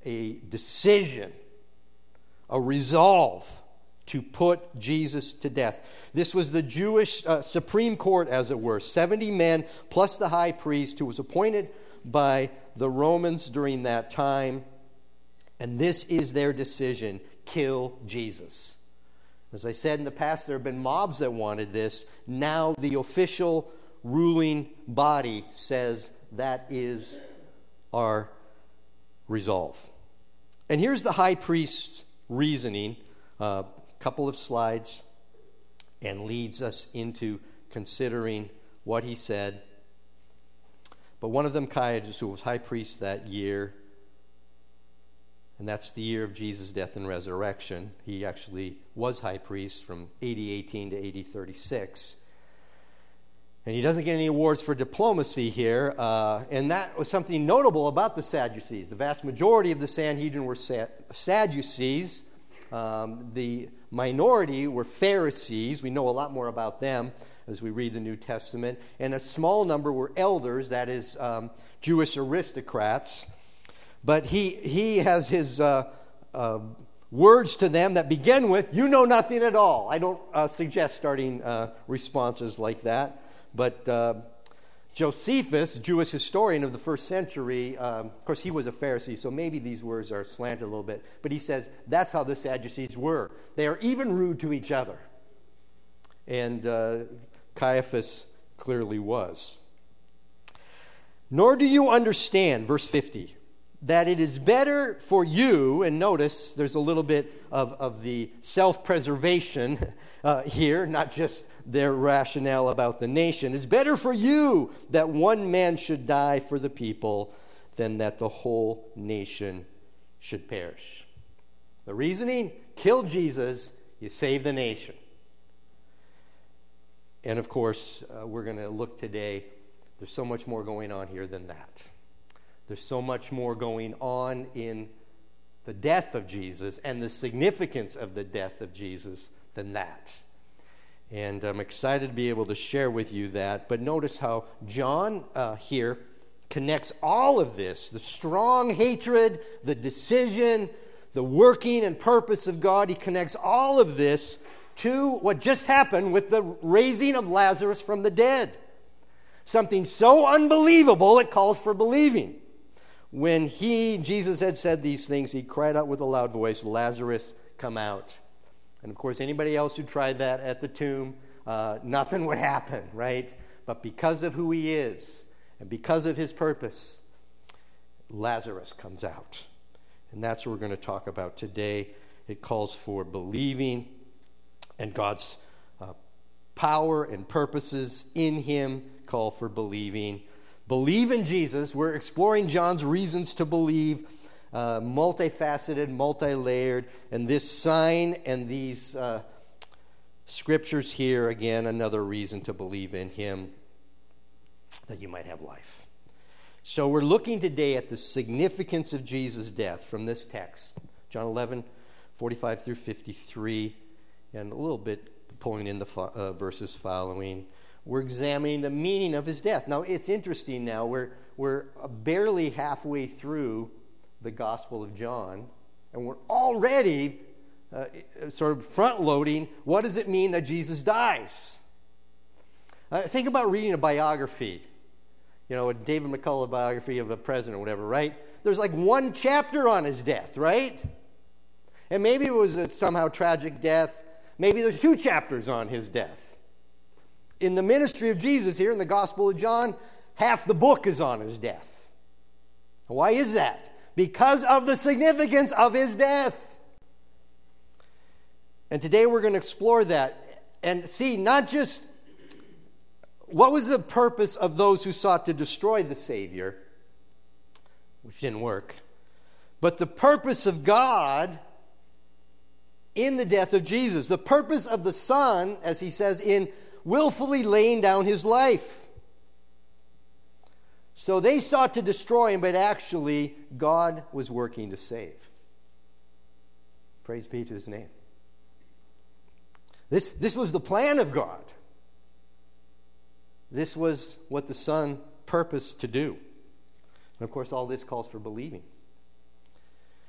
a decision, a resolve to put Jesus to death. This was the Jewish Supreme Court, as it were, 70 men plus the high priest who was appointed by the Romans during that time. And this is their decision: kill Jesus. As I said in the past, there have been mobs that wanted this. Now the official ruling body says that is our resolve. And here's the high priest's reasoning, a couple of slides, and leads us into considering what he said. But one of them, Caiaphas, who was high priest that year, and that's the year of Jesus' death and resurrection. He actually was high priest from AD 18 to AD 36. And he doesn't get any awards for diplomacy here. And that was something notable about the Sadducees. The vast majority of the Sanhedrin were Sadducees. The minority were Pharisees. We know a lot more about them as we read the New Testament. And a small number were elders, that is, Jewish aristocrats. But he has his words to them that begin with, "You know nothing at all." I don't suggest starting responses like that. But Josephus, Jewish historian of the first century, of course he was a Pharisee, so maybe these words are slanted a little bit. But he says that's how the Sadducees were. They are even rude to each other. And Caiaphas clearly was. "Nor do you understand," verse 50, "that it is better for you," and notice there's a little bit of the self-preservation here, not just their rationale about the nation. "It's better for you that one man should die for the people than that the whole nation should perish." The reasoning: kill Jesus, you save the nation. And of course, we're going to look today, there's so much more going on here than that. There's so much more going on in the death of Jesus and the significance of the death of Jesus than that. And I'm excited to be able to share with you that. But notice how John here connects all of this, the strong hatred, the decision, the working and purpose of God. He connects all of this to what just happened with the raising of Lazarus from the dead. Something so unbelievable it calls for believing. When Jesus had said these things, he cried out with a loud voice, "Lazarus, come out." And of course, anybody else who tried that at the tomb, nothing would happen, right? But because of who he is and because of his purpose, Lazarus comes out. And that's what we're going to talk about today. It calls for believing and God's power and purposes in him call for believing. Believe in Jesus. We're exploring John's reasons to believe, multifaceted, multi-layered, and this sign and these scriptures here, again, another reason to believe in him, that you might have life. So we're looking today at the significance of Jesus' death from this text, John 11, 45 through 53, and a little bit pulling in the verses following. We're examining the meaning of his death. Now, it's interesting now. We're barely halfway through the Gospel of John, and we're already sort of front-loading, what does it mean that Jesus dies? Think about reading a biography, a David McCullough biography of a president or whatever, right? There's like one chapter on his death, right? And maybe it was a somehow tragic death. Maybe there's 2 chapters on his death. In the ministry of Jesus here in the Gospel of John, half the book is on his death. Why is that? Because of the significance of his death. And today we're going to explore that and see not just what was the purpose of those who sought to destroy the Savior, which didn't work, but the purpose of God in the death of Jesus. The purpose of the Son, as he says, in willfully laying down his life. So they sought to destroy him, but actually God was working to save. Praise be to his name. This was the plan of God. This was what the Son purposed to do. And of course, all this calls for believing.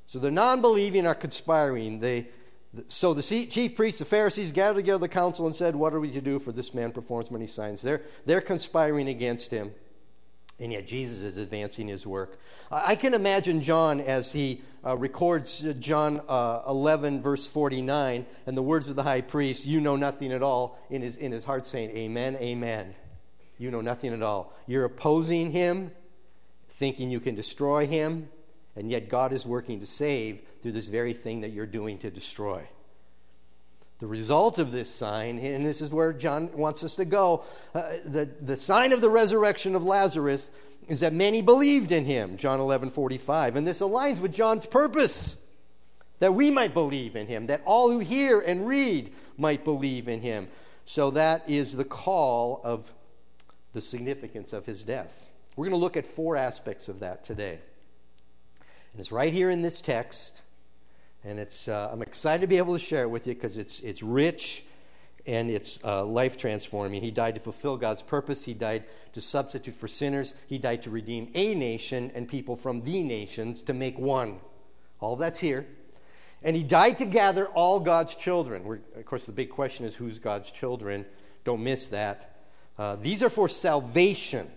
So the non-believing are conspiring. So the chief priests, the Pharisees, gathered together the council and said, what are we to do, for this man performs many signs? They're conspiring against him, and yet Jesus is advancing his work. I can imagine John as he records John 11, verse 49, and the words of the high priest, you know nothing at all, in his heart saying, amen, amen. You know nothing at all. You're opposing him, thinking you can destroy him, and yet God is working to save through this very thing that you're doing to destroy. The result of this sign, and this is where John wants us to go, the sign of the resurrection of Lazarus is that many believed in him, John 11:45. And this aligns with John's purpose, that we might believe in him, that all who hear and read might believe in him. So that is the call of the significance of his death. We're going to look at 4 aspects of that today. And it's right here in this text. And I'm excited to be able to share it with you because it's rich and it's life transforming. He died to fulfill God's purpose. He died to substitute for sinners. He died to redeem a nation and people from the nations to make one. All that's here. And he died to gather all God's children. Of course, the big question is, who's God's children? Don't miss that. These are for salvation.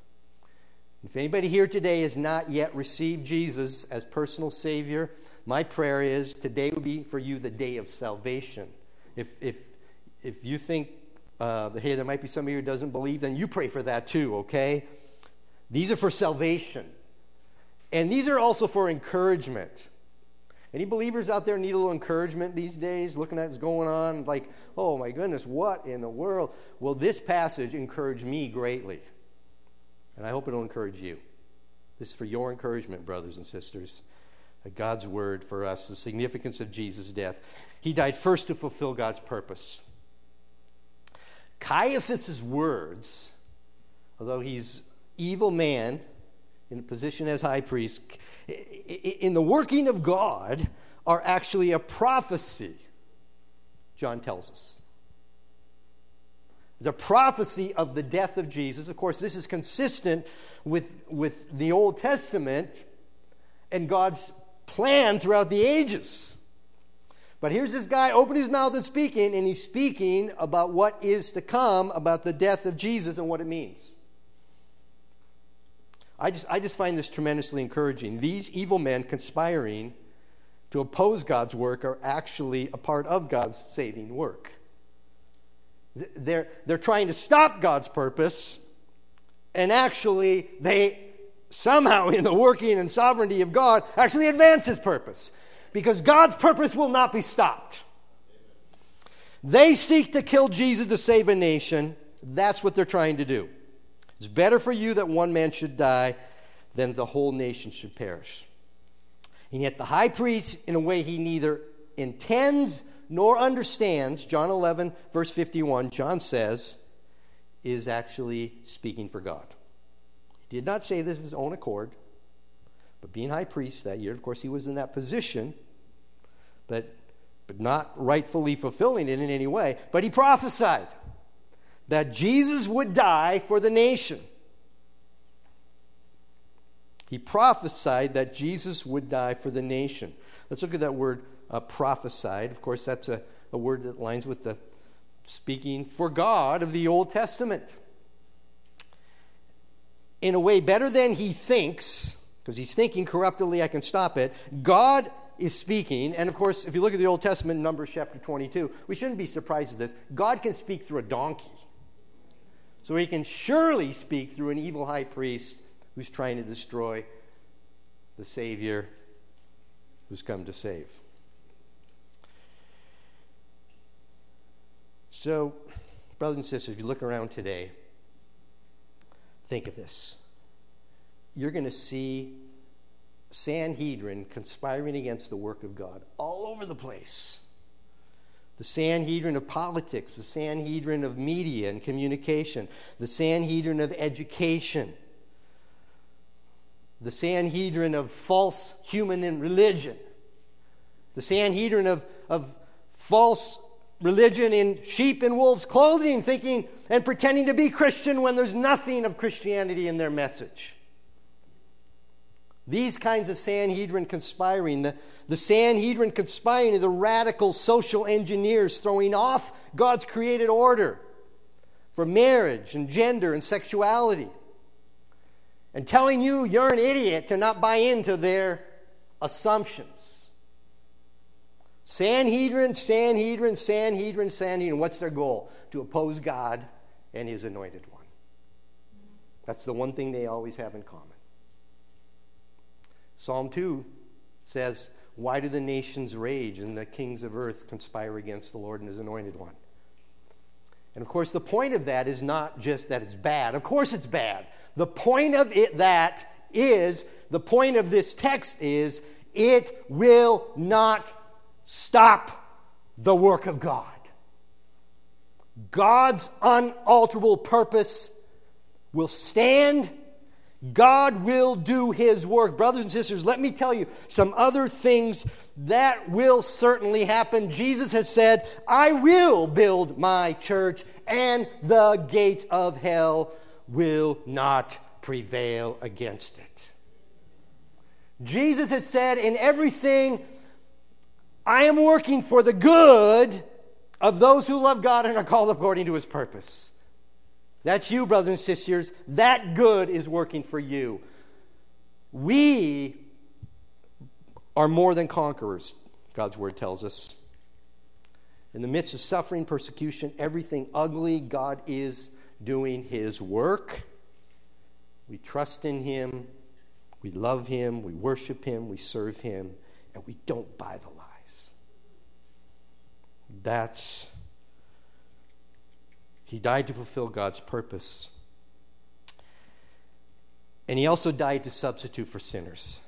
If anybody here today has not yet received Jesus as personal Savior, my prayer is today will be for you the day of salvation. If you think, hey, there might be somebody who doesn't believe, then you pray for that too, okay? These are for salvation. And these are also for encouragement. Any believers out there need a little encouragement these days, looking at what's going on, like, oh my goodness, what in the world? Well, this passage encouraged me greatly. And I hope it'll encourage you. This is for your encouragement, brothers and sisters. God's word for us, the significance of Jesus' death. He died first to fulfill God's purpose. Caiaphas' words, although he's evil man in a position as high priest, in the working of God, are actually a prophecy, John tells us. The prophecy of the death of Jesus. Of course, this is consistent with the Old Testament and God's plan throughout the ages. But here's this guy opening his mouth and speaking, and he's speaking about what is to come, about the death of Jesus and what it means. I just find this tremendously encouraging. These evil men conspiring to oppose God's work are actually a part of God's saving work. They're trying to stop God's purpose, and actually they somehow, in the working and sovereignty of God, actually advance his purpose. Because God's purpose will not be stopped. They seek to kill Jesus to save a nation. That's what they're trying to do. It's better for you that one man should die than the whole nation should perish. And yet the high priest, in a way he neither intends nor understands, John 11, verse 51, John says, is actually speaking for God. He did not say this of his own accord, but being high priest that year, of course, he was in that position, but not rightfully fulfilling it in any way. But he prophesied that Jesus would die for the nation. He prophesied that Jesus would die for the nation. Let's look at that word prophesied. Of course, that's a word that aligns with the speaking for God of the Old Testament. In a way better than he thinks, because he's thinking corruptly, I can stop it. God is speaking, and of course, if you look at the Old Testament, Numbers chapter 22, we shouldn't be surprised at this. God can speak through a donkey. So he can surely speak through an evil high priest who's trying to destroy the Savior who's come to save. So, brothers and sisters, if you look around today, think of this. You're going to see Sanhedrin conspiring against the work of God all over the place. The Sanhedrin of politics, the Sanhedrin of media and communication, the Sanhedrin of education, the Sanhedrin of false human and religion, the Sanhedrin of false religion in sheep and wolves' clothing, thinking and pretending to be Christian when there's nothing of Christianity in their message. These kinds of Sanhedrin conspiring, the Sanhedrin conspiring are the radical social engineers throwing off God's created order for marriage and gender and sexuality, and telling you you're an idiot to not buy into their assumptions. Sanhedrin. What's their goal? To oppose God and His anointed one. That's the one thing they always have in common. Psalm 2 says, "Why do the nations rage and the kings of earth conspire against the Lord and His anointed one?" And of course, the point of that is not just that it's bad. Of course it's bad. The point of the point of this text is, it will not stop the work of God. God's unalterable purpose will stand. God will do His work. Brothers and sisters, let me tell you some other things that will certainly happen. Jesus has said, "I will build my church, and the gates of hell will not prevail against it." Jesus has said, in everything, I am working for the good of those who love God and are called according to His purpose. That's you, brothers and sisters. That good is working for you. We are more than conquerors, God's word tells us. In the midst of suffering, persecution, everything ugly, God is doing His work. We trust in Him. We love Him. We worship Him. We serve Him. And we don't buy the lies. He died to fulfill God's purpose. And He also died to substitute for sinners.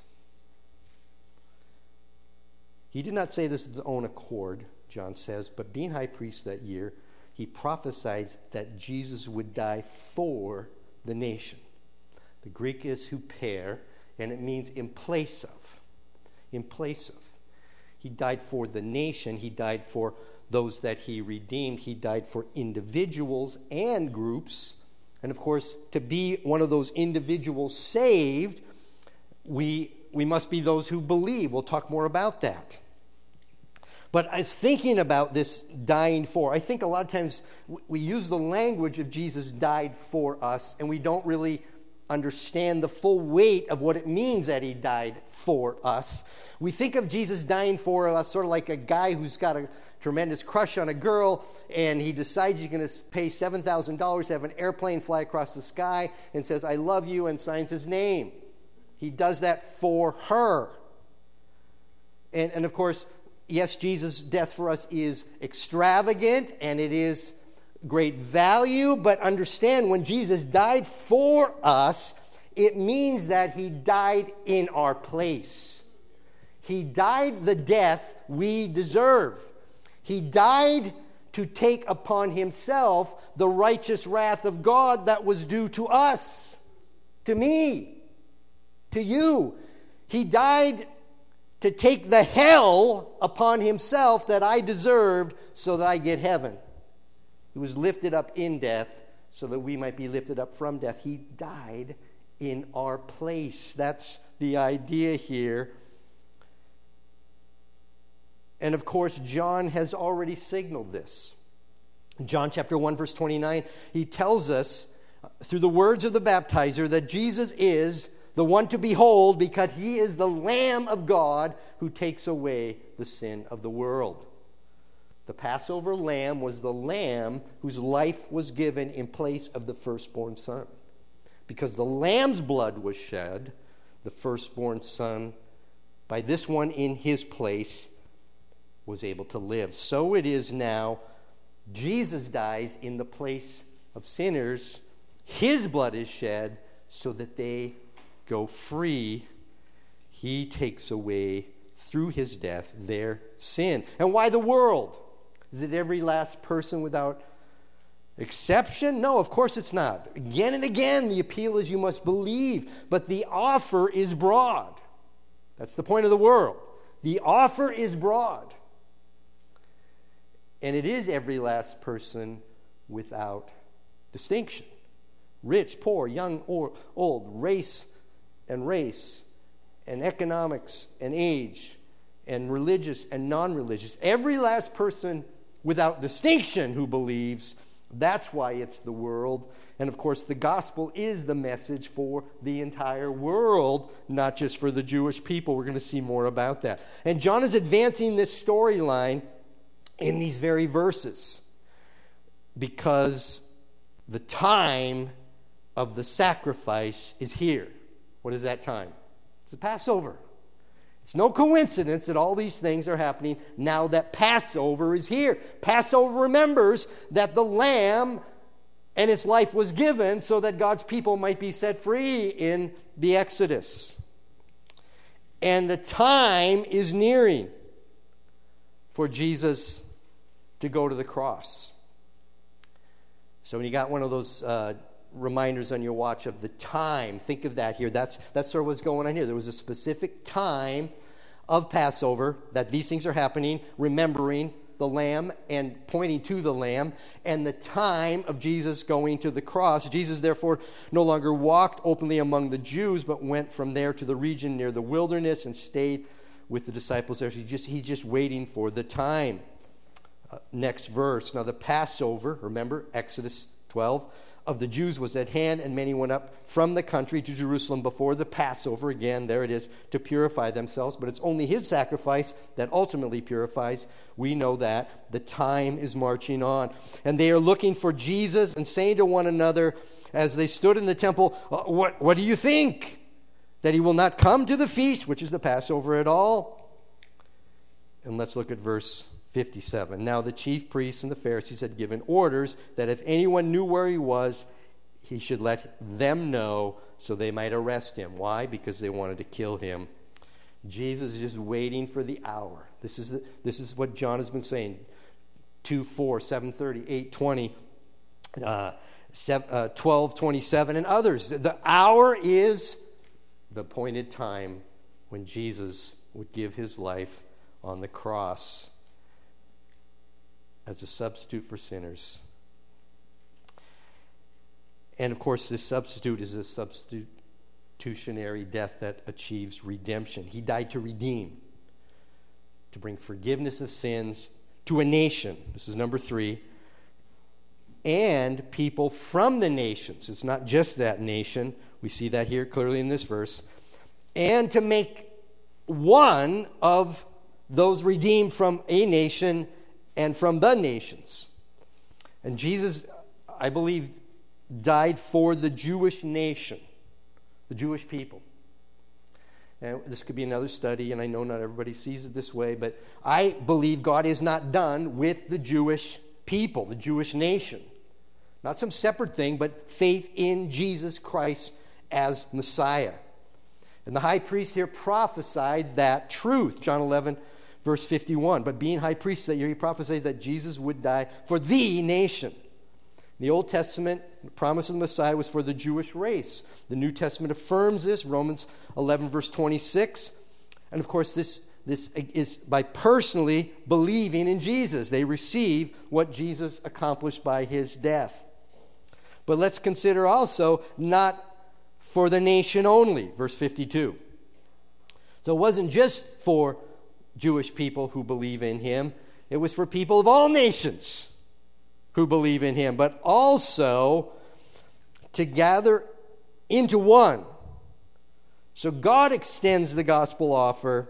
He did not say this of His own accord, John says, but being high priest that year, He prophesied that Jesus would die for the nation. The Greek is huper, and it means in place of. In place of. He died for the nation. He died for those that He redeemed. He died for individuals and groups. And of course, to be one of those individuals saved, we must be those who believe. We'll talk more about that. But I was thinking about this dying for. I think a lot of times we use the language of Jesus died for us, and we don't really understand the full weight of what it means that He died for us. We think of Jesus dying for us sort of like a guy who's got a tremendous crush on a girl, and he decides he's going to pay $7,000 to have an airplane fly across the sky and says, "I love you," and signs his name. He does that for her. And of course, yes, Jesus' death for us is extravagant, and it is great value, but understand, when Jesus died for us, it means that He died in our place. He died the death we deserve. He died to take upon Himself the righteous wrath of God that was due to us, to me, to you. He died to take the hell upon Himself that I deserved so that I get heaven. He was lifted up in death so that we might be lifted up from death. He died in our place. That's the idea here. And of course, John has already signaled this. In John chapter 1, verse 29, he tells us through the words of the baptizer that Jesus is the one to behold, because He is the Lamb of God who takes away the sin of the world. The Passover lamb was the lamb whose life was given in place of the firstborn son. Because the lamb's blood was shed, the firstborn son, by this one in his place, was able to live. So it is now. Jesus dies in the place of sinners. His blood is shed so that they go free. He takes away, through His death, their sin. And why the world? Is it every last person without exception? No, of course it's not. Again and again, the appeal is you must believe. But the offer is broad. That's the point of the world. The offer is broad. And it is every last person without distinction. Rich, poor, young or old, race and race, and economics and age and religious and non-religious. Every last person without distinction who believes. That's why it's the world. And of course, the gospel is the message for the entire world, not just for the Jewish people. We're going to see more about that. And John is advancing this storyline in these very verses because the time of the sacrifice is here. What is that time? It's the Passover. It's no coincidence that all these things are happening now that Passover is here. Passover remembers that the lamb and its life was given so that God's people might be set free in the Exodus. And the time is nearing for Jesus to go to the cross. So when you got one of those reminders on your watch of the time, think of that here. That's sort of what's going on here. There was a specific time of Passover that these things are happening, remembering the lamb and pointing to the lamb, and the time of Jesus going to the cross. Jesus therefore no longer walked openly among the Jews, but went from there to the region near the wilderness and stayed with the disciples there. So he's just waiting for the time. Next verse. Now the Passover, remember, Exodus 12, of the Jews was at hand, and many went up from the country to Jerusalem before the Passover. Again, there it is, to purify themselves. But it's only his sacrifice that ultimately purifies. We know that. The time is marching on. And they are looking for Jesus and saying to one another as they stood in the temple, what do you think? That he will not come to the feast, which is the Passover, at all? And let's look at verse 57. Now the chief priests and the Pharisees had given orders that if anyone knew where he was, he should let them know so they might arrest him. Why? Because they wanted to kill him. Jesus is just waiting for the hour. This is what John has been saying. 2:4, 7:30, 8:20, 12:27, and others. The hour is the appointed time when Jesus would give his life on the cross as a substitute for sinners. And of course, this substitute is a substitutionary death that achieves redemption. He died to redeem, to bring forgiveness of sins to a nation. This is number 3. And people from the nations. It's not just that nation. We see that here clearly in this verse. And to make one of those redeemed from a nation and from the nations. And Jesus, I believe, died for the Jewish nation, the Jewish people. And this could be another study, and I know not everybody sees it this way, but I believe God is not done with the Jewish people, the Jewish nation. Not some separate thing, but faith in Jesus Christ as Messiah. And the high priest here prophesied that truth. John 11, verse 51. But being high priest that year, he prophesied that Jesus would die for the nation. In the Old Testament, the promise of the Messiah was for the Jewish race. The New Testament affirms this, Romans 11, verse 26. And of course, this is by personally believing in Jesus. They receive what Jesus accomplished by his death. But let's consider also not for the nation only, verse 52. So it wasn't just for Jewish people who believe in him. It was for people of all nations who believe in him, but also to gather into one. So God extends the gospel offer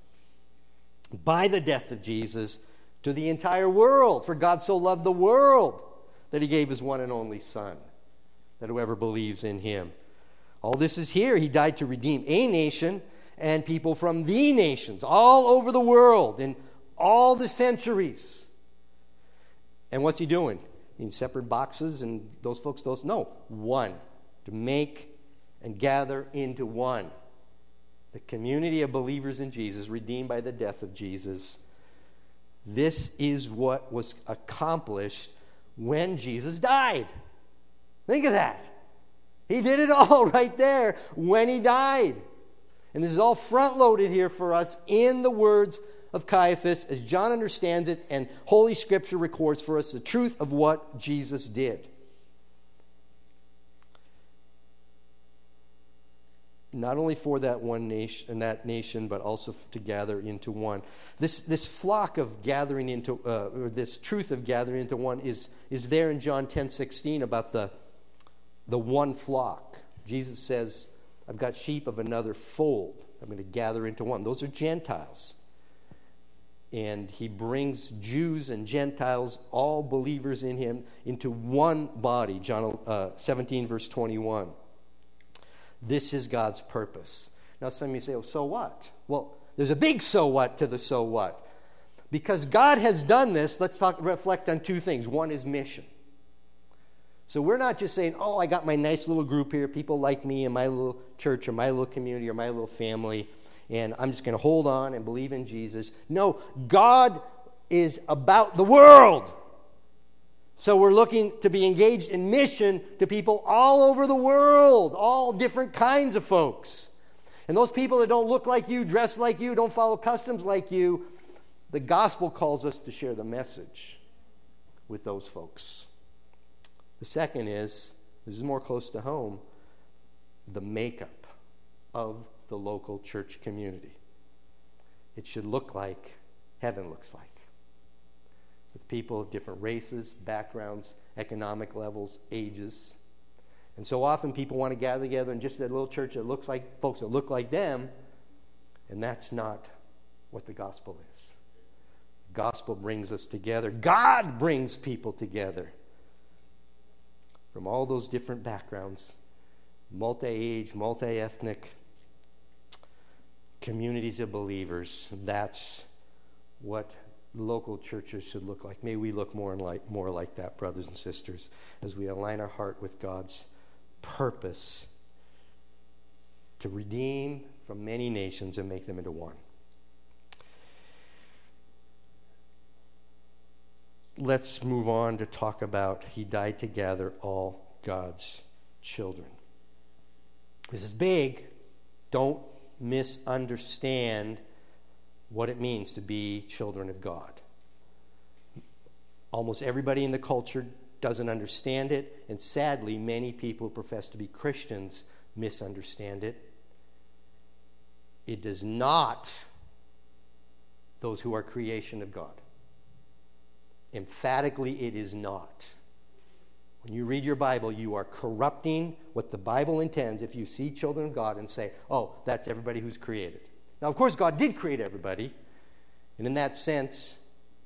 by the death of Jesus to the entire world. For God so loved the world that he gave his one and only Son, that whoever believes in him. All this is here. He died to redeem a nation and people from the nations all over the world in all the centuries. And what's he doing? In separate boxes and those folks, those? No, one. To make and gather into one. The community of believers in Jesus, redeemed by the death of Jesus. This is what was accomplished when Jesus died. Think of that. He did it all right there when he died. And this is all front-loaded here for us in the words of Caiaphas as John understands it, and Holy Scripture records for us the truth of what Jesus did. not only for that one nation, but also to gather into one. This flock of gathering into, or this truth of gathering into one is there in John 10:16 about the one flock. Jesus says, I've got sheep of another fold. I'm going to gather into one. Those are Gentiles. And he brings Jews and Gentiles, all believers in him, into one body. John 17, verse 21. This is God's purpose. Now some of you say, oh, so what? Well, there's a big so what to the so what. Because God has done this, let's reflect on two things. One is mission. So we're not just saying, oh, I got my nice little group here, people like me in my little church or my little community or my little family, and I'm just going to hold on and believe in Jesus. No, God is about the world. So we're looking to be engaged in mission to people all over the world, all different kinds of folks. And those people that don't look like you, dress like you, don't follow customs like you, the gospel calls us to share the message with those folks. The second is, this is more close to home, the makeup of the local church community. It should look like heaven looks like. With people of different races, backgrounds, economic levels, ages. And so often people want to gather together in just that little church that looks like folks that look like them, and that's not what the gospel is. The gospel brings us together. God brings people together from all those different backgrounds, multi-age, multi-ethnic communities of believers. That's what local churches should look like. May we look more like that, brothers and sisters, as we align our heart with God's purpose to redeem from many nations and make them into one. Let's move on to talk about He died to gather all God's children. This is big. Don't misunderstand what it means to be children of God. Almost everybody in the culture doesn't understand it, and sadly, many people who profess to be Christians misunderstand it. It is not those who are creation of God. Emphatically, it is not. When you read your Bible, you are corrupting what the Bible intends if you see children of God and say, oh, that's everybody who's created. Now, of course, God did create everybody. And in that sense,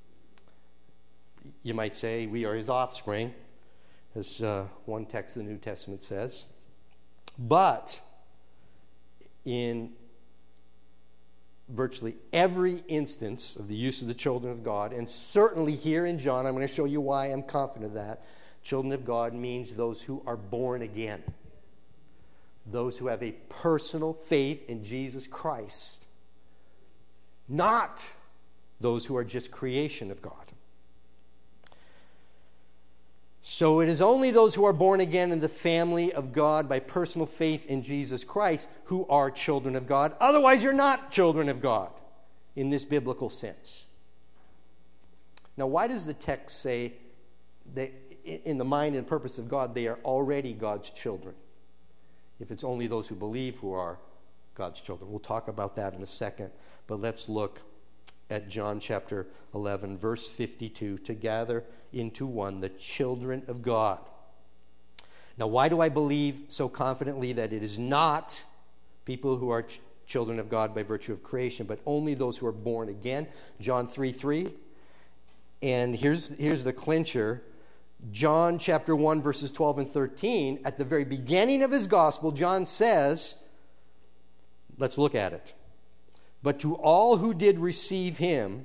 you might say we are His offspring, as one text of the New Testament says. But in virtually every instance of the use of the children of God, and certainly here in John, I'm going to show you why I'm confident of that, children of God means those who are born again. Those who have a personal faith in Jesus Christ. Not those who are just creation of God. So it is only those who are born again in the family of God by personal faith in Jesus Christ who are children of God. Otherwise, you're not children of God in this biblical sense. Now, why does the text say that in the mind and purpose of God, they are already God's children? If it's only those who believe who are God's children. We'll talk about that in a second. But let's look at John chapter 11, verse 52, to gather into one the children of God. Now, why do I believe so confidently that it is not people who are children of God by virtue of creation, but only those who are born again? John 3:3. And here's the clincher. John chapter 1, verses 12 and 13, at the very beginning of his gospel, John says, let's look at it. But to all who did receive him,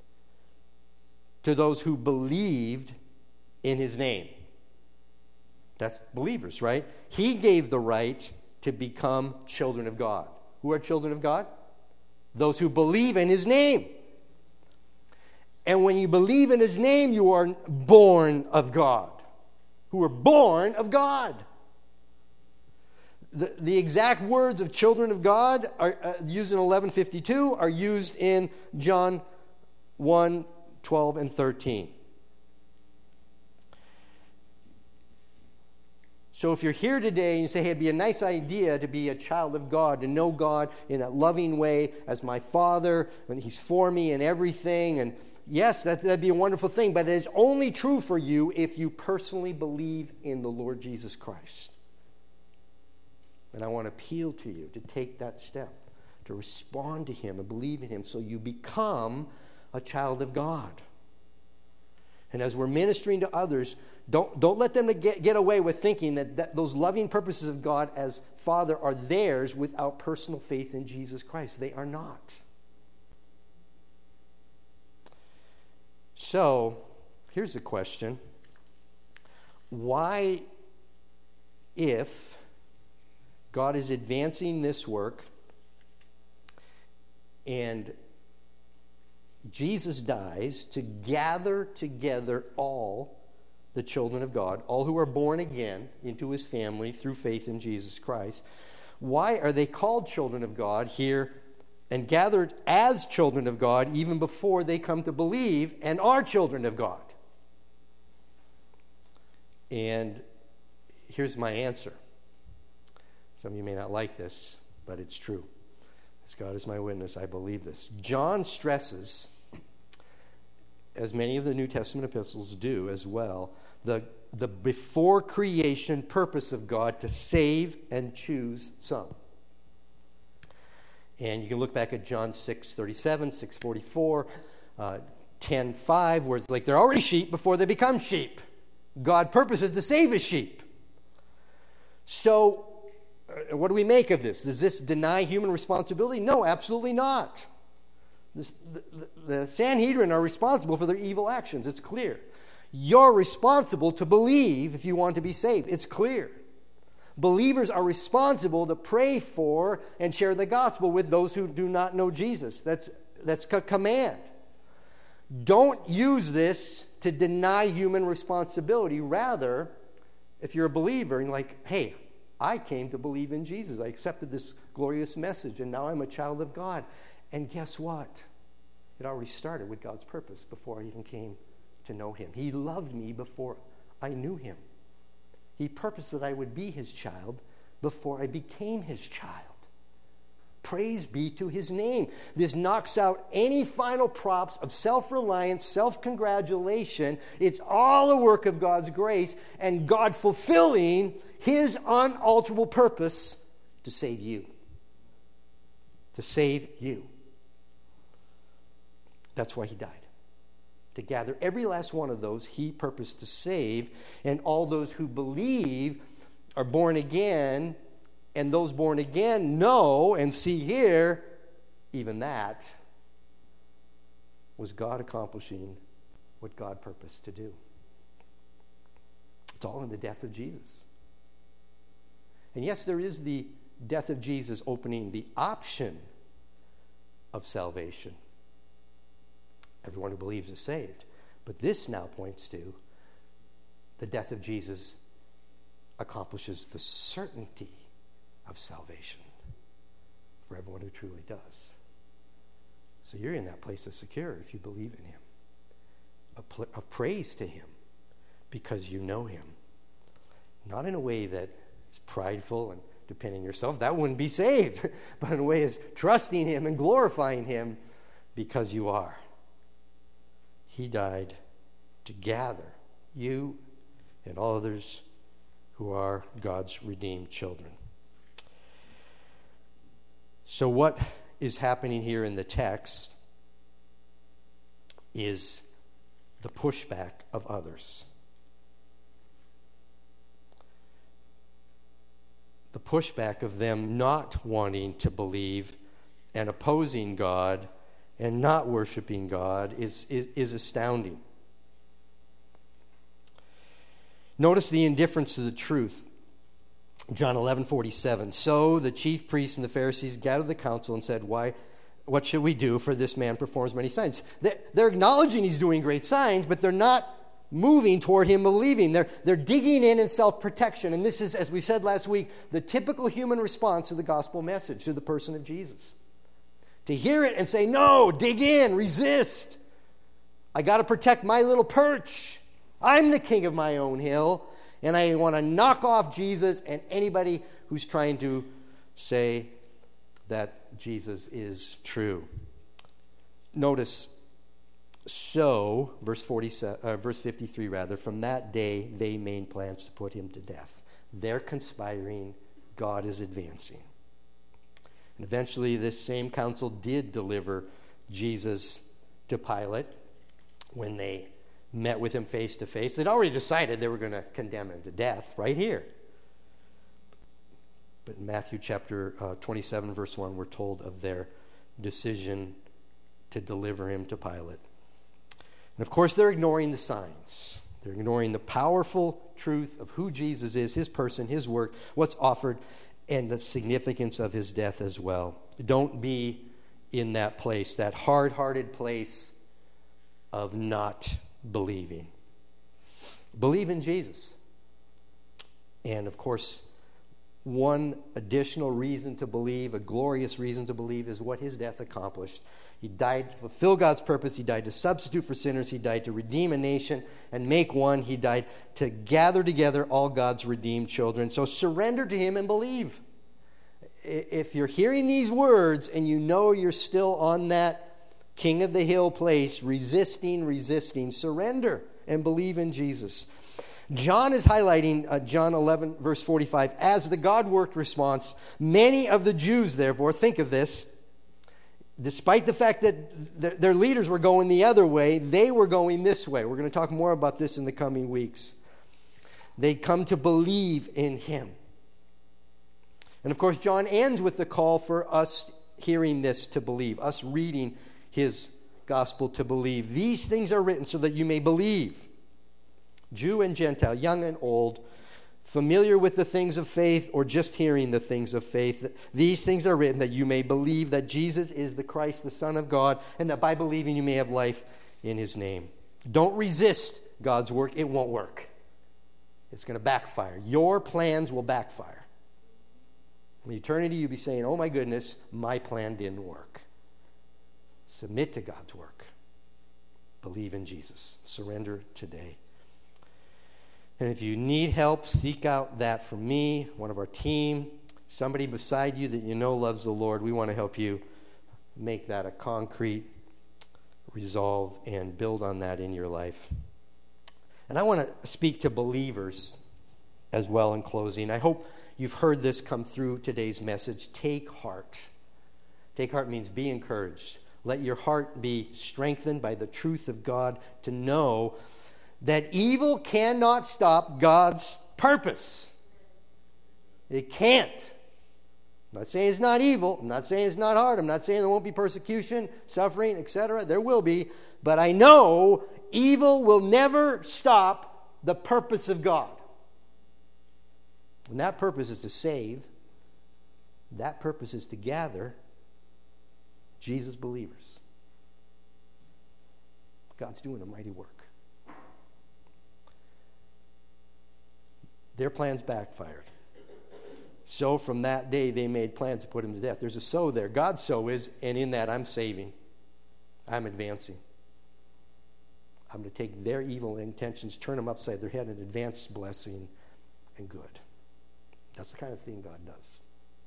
to those who believed in his name. That's believers, right? He gave the right to become children of God. Who are children of God? Those who believe in his name. And when you believe in his name, you are born of God. Who are born of God. The exact words of children of God are used in 11:52 are used in John 1, 12 and 13. So if you're here today and you say, hey, it'd be a nice idea to be a child of God, to know God in that loving way as my Father, and He's for me and everything, and yes, that'd be a wonderful thing, but it is only true for you if you personally believe in the Lord Jesus Christ. And I want to appeal to you to take that step, to respond to Him and believe in Him so you become a child of God. And as we're ministering to others, don't let them get away with thinking that those loving purposes of God as Father are theirs without personal faith in Jesus Christ. They are not. So, here's the question. Why, if God is advancing this work and Jesus dies to gather together all the children of God, all who are born again into His family through faith in Jesus Christ, why are they called children of God here and gathered as children of God even before they come to believe and are children of God? And here's my answer. Some of you may not like this, but it's true. As God is my witness, I believe this. John stresses, as many of the New Testament epistles do as well, the before creation purpose of God to save and choose some. And you can look back at John 6:37, 6:44, 10:5, where it's like they're already sheep before they become sheep. God purposes to save His sheep. So, what do we make of this? Does this deny human responsibility? No, absolutely not. The Sanhedrin are responsible for their evil actions. It's clear. You're responsible to believe if you want to be saved. It's clear. Believers are responsible to pray for and share the gospel with those who do not know Jesus. That's a command. Don't use this to deny human responsibility. Rather, if you're a believer and you're like, hey, I came to believe in Jesus. I accepted this glorious message, and now I'm a child of God. And guess what? It already started with God's purpose before I even came to know Him. He loved me before I knew Him. He purposed that I would be His child before I became His child. Praise be to His name. This knocks out any final props of self-reliance, self-congratulation. It's all a work of God's grace and God fulfilling His unalterable purpose to save you. To save you. That's why He died. To gather every last one of those He purposed to save, and all those who believe are born again, and those born again know and see here, even that was God accomplishing what God purposed to do. It's all in the death of Jesus. And yes, there is the death of Jesus opening the option of salvation. Everyone who believes is saved. But this now points to the death of Jesus accomplishes the certainty of salvation for everyone who truly does. So you're in that place of security if you believe in Him. Of praise to Him because you know Him. Not in a way that is prideful and depending on yourself. That wouldn't be saved. But in a way is trusting Him and glorifying Him because you are. He died to gather you and all others who are God's redeemed children. So what is happening here in the text is the pushback of others. The pushback of them not wanting to believe and opposing God and not worshiping God is astounding. Notice the indifference to the truth. John 11:47. So the chief priests and the Pharisees gathered the council and said, what should we do, for this man performs many signs? They're acknowledging he's doing great signs, but they're not moving toward him believing. They're digging in self-protection. And this is, as we said last week, the typical human response to the gospel message, to the person of Jesus. To hear it and say, no, dig in, resist. I got to protect my little perch. I'm the king of my own hill. And I want to knock off Jesus and anybody who's trying to say that Jesus is true. Notice, so, verse 53 rather, from that day they made plans to put him to death. They're conspiring, God is advancing. And eventually this same council did deliver Jesus to Pilate when they met with him face to face. They'd already decided they were going to condemn him to death right here. But in Matthew chapter 27, verse 1, we're told of their decision to deliver him to Pilate. And of course, they're ignoring the signs. They're ignoring the powerful truth of who Jesus is, his person, his work, what's offered, and the significance of his death as well. Don't be in that place, that hard-hearted place of not believing. Believe in Jesus. And of course, one additional reason to believe, a glorious reason to believe, is what his death accomplished. He died to fulfill God's purpose. He died to substitute for sinners. He died to redeem a nation and make one. He died to gather together all God's redeemed children. So surrender to him and believe. If you're hearing these words and you know you're still on that king of the hill place, resisting, surrender and believe in Jesus. John is highlighting John 11, verse 45, as the God-worked response. Many of the Jews, therefore, think of this, despite the fact that their leaders were going the other way, they were going this way. We're going to talk more about this in the coming weeks. They come to believe in him. And of course, John ends with the call for us hearing this to believe, us reading his gospel to believe. These things are written so that you may believe. Jew and Gentile, young and old, familiar with the things of faith or just hearing the things of faith. These things are written that you may believe that Jesus is the Christ, the Son of God, and that by believing you may have life in his name. Don't resist God's work. It won't work. It's going to backfire. Your plans will backfire. In eternity, you'll be saying, oh my goodness, my plan didn't work. Submit to God's work. Believe in Jesus. Surrender today. And if you need help, seek out that from me, one of our team, somebody beside you that you know loves the Lord. We want to help you make that a concrete resolve and build on that in your life. And I want to speak to believers as well in closing. I hope you've heard this come through today's message. Take heart. Take heart means be encouraged. Let your heart be strengthened by the truth of God to know that evil cannot stop God's purpose. It can't. I'm not saying it's not evil. I'm not saying it's not hard. I'm not saying there won't be persecution, suffering, etc. There will be. But I know evil will never stop the purpose of God. And that purpose is to save. That purpose is to gather Jesus believers. God's doing a mighty work. Their plans backfired. So from that day, they made plans to put him to death. There's a so there. God's so is, and in that I'm saving. I'm advancing. I'm going to take their evil intentions, turn them upside their head, and advance blessing and good. That's the kind of thing God does.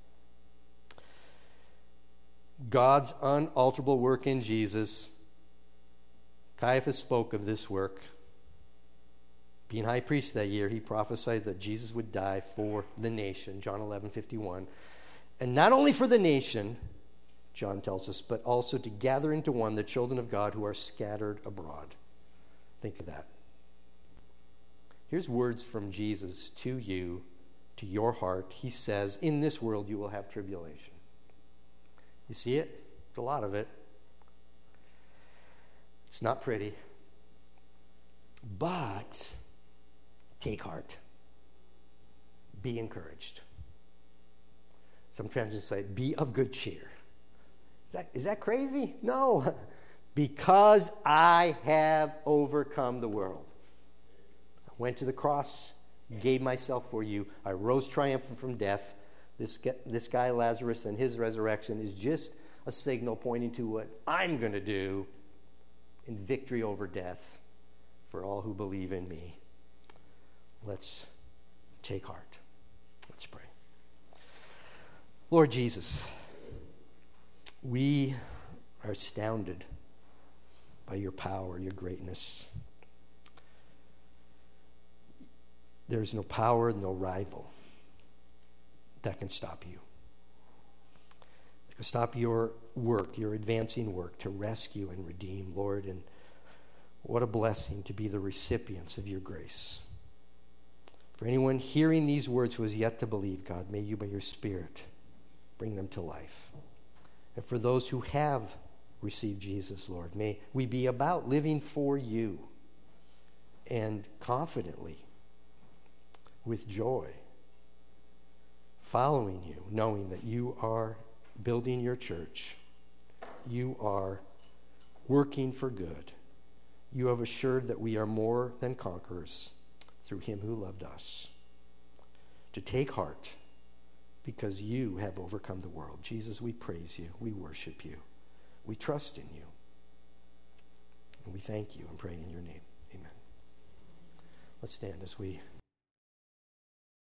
God's unalterable work in Jesus. Caiaphas spoke of this work. Being high priest that year, he prophesied that Jesus would die for the nation, John 11:51. And not only for the nation, John tells us, but also to gather into one the children of God who are scattered abroad. Think of that. Here's words from Jesus to you, to your heart. He says, in this world you will have tribulation. You see it? It's a lot of it. It's not pretty. But take heart. Be encouraged. Some translations say, be of good cheer. Is that crazy? No. Because I have overcome the world. I went to the cross, gave myself for you. I rose triumphant from death. This guy Lazarus and his resurrection is just a signal pointing to what I'm going to do in victory over death for all who believe in me. Let's take heart. Let's pray. Lord Jesus, we are astounded by your power, your greatness. There's no power, no rival that can stop you. That can stop your work, your advancing work to rescue and redeem, Lord. And what a blessing to be the recipients of your grace. For anyone hearing these words who has yet to believe, God, may you by your Spirit bring them to life. And for those who have received Jesus, Lord, may we be about living for you and confidently, with joy, following you, knowing that you are building your church. You are working for good. You have assured that we are more than conquerors through him who loved us. To take heart, because you have overcome the world. Jesus, we praise you. We worship you. We trust in you. And we thank you and pray in your name. Amen. Let's stand as we